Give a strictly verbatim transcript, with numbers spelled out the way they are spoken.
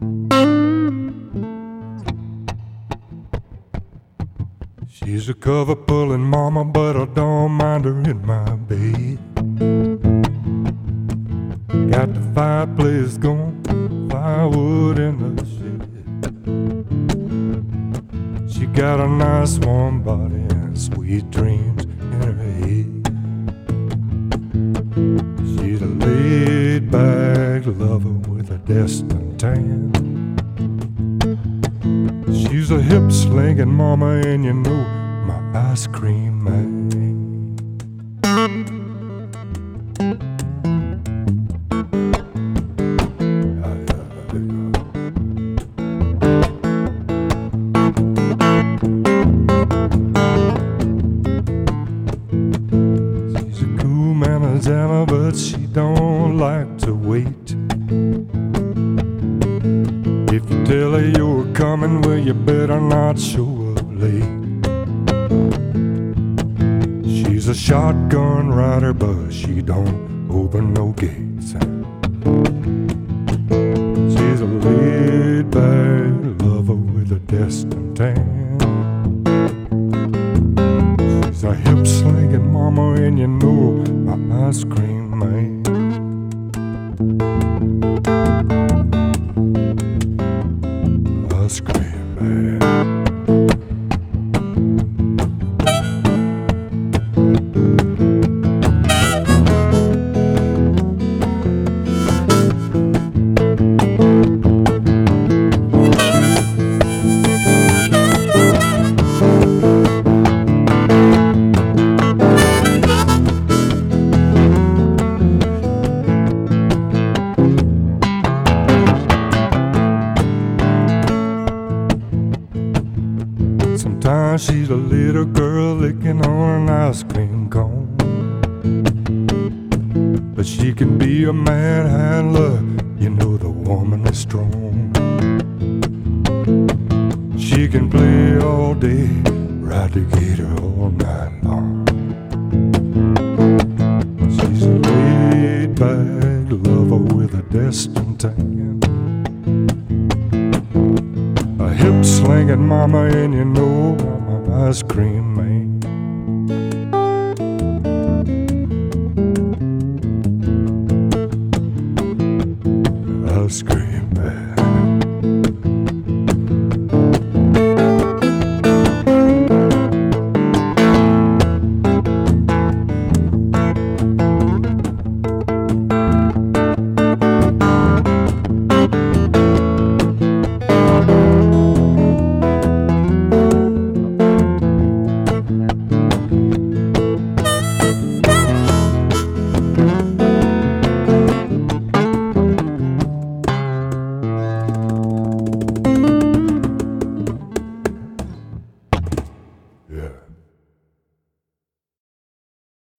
She's a cover pulling mama, but I don't mind her in my bed. Got the fireplace going, firewood in the shed. She got a nice warm body and sweet dreams in her head. She's a laid-back lover with a destined tan. She's a hip-slinging mama, and you know my ice cream man. She's a cool Manizana, but she don't like to wait. If you tell her you're coming, well, you better not show up late. She's a shotgun rider, but she don't open no gates. She's a laid-back lover with a destined tan. She's a hip-slinging mama, and you know my ice cream man. Ice cream man. Sometimes she's a little girl licking on an ice cream cone, but she can be a manhandler, you know the woman is strong. She can play all day, ride the gator all night long. She's a laid-back lover with a destined tan. A hip-slinging mama, and you know I'm an ice cream man. Ice cream man.